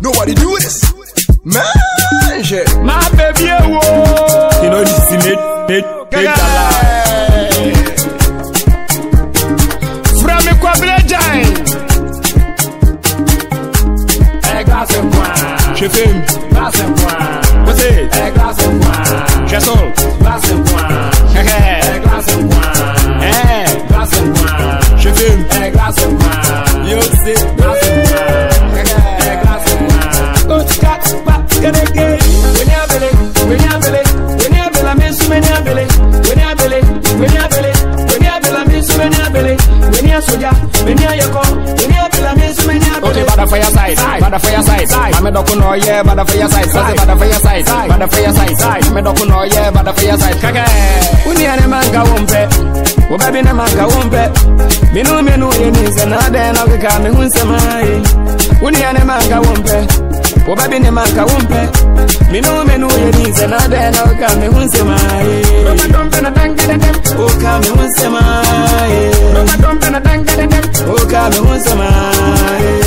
Nobody do this. Man, shit. My baby, whoa. You know this is it. From a quadrant. Glass and wine. Je fume. Glass and wine. What's it? Glass and wine. Je sors. Glass and wine. Glass and wine. Glass and wine. Je fume. Glass and wine. Yo, c'est glass and wine. Glass and wine. Go to cat, back, get a gay. When you belly, when you belly, when you belly, I miss when you belly. When you belly, when you belly, when you belly, I miss when you belly. When you soja, when you go, when you belly, I miss when you belly. Okay, bada for your side, bada for your side. I'm a dokuno, yeah, bada for your side. Bada for your side, bada for your side. I'm a dokuno, yeah, bada for your side. Kaka, uni ane manga wumpe, ubabi na manga wumpe. Minu yenize na de na wika mi hunsemai. Uni ane manga wumpe, ubabi ne manga wumpe. Minu yenize na de na wika mi hunsemai. Roka dompe na tangere dem, uka mi hunsemai. Roka dompe na tangere dem, uka mi hunsemai.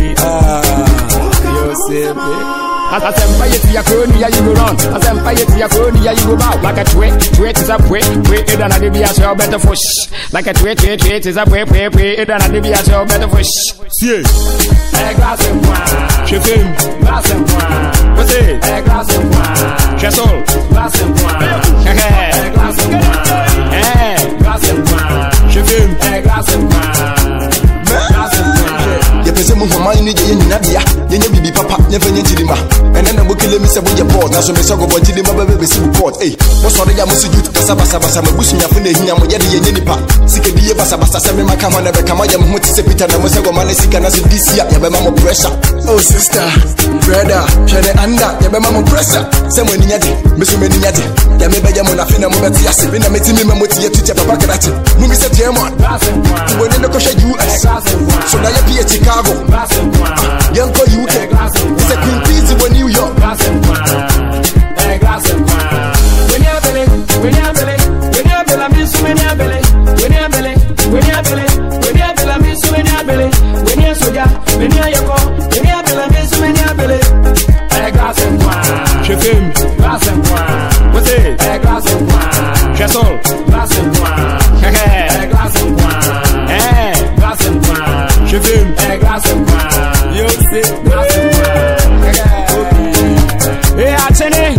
Asempa yeti ya kroni ya you go run. Asempa yeti ya kroni ya you go bow. Like a tweet is a pray. It and a dibia so better fish. Like a tweet is a pray. It and a dibia so better fish. See. Glass and wine. Je fume. Glass and wine. What's it? Glass and wine. Je sors. Glass and wine. Glass and wine. Glass and wine. Je fume. Glass and wine. Glass and wine. You pese mu homa ni je yin nadia. Yenye bibi papa, never yin chidima. And then the kile mi se bo je port. Na so me se go bo chidima bebe si port. Eh, mo so ya mo si jut kasa basa me busu nya fu na hinya mo ye de yenye nipa. Sike di ye basa se me maka ma na be kama ya mo ti se Peter na mo se go ma na sika na se this year ya be ma mo pressure. Oh sister, brother, share the under ya be ma mo pressure. Se mo ni nyade, me so me ni nyade. Ya me be ya mo na fi na mo be ti ase. Be na me ti mi me mo ti ye tuche papa krache. Mu mi se tie mo. Glass and wine. Wo ne ko she US. So na ye pie Chicago. Glass and wine. Yanko UK. It's a Queen Peasy when New York. Glass and wine. Glass and wine. When you belly, when you belly, when you belly, I miss when you belly. When you belly, when you belly, when you belly, I miss when you belly. When you soja, when you go, when you belly, I miss when you belly. Glass and wine. Je fume. Glass and wine. What's it? Glass and wine. Je sors. Glass and wine. Glass and wine. Glass and wine. Je fume. Glass and wine. Yo, c'est glass and wine. Hey, Achene.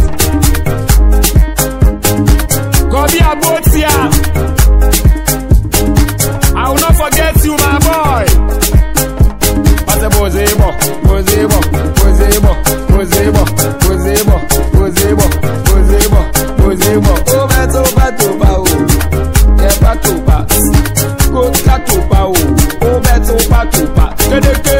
Go be a boat here. I will not forget you, my boy. What's the Bozebo? Oh, Beto, yeah, Beto, go to Beto, oh, Beto,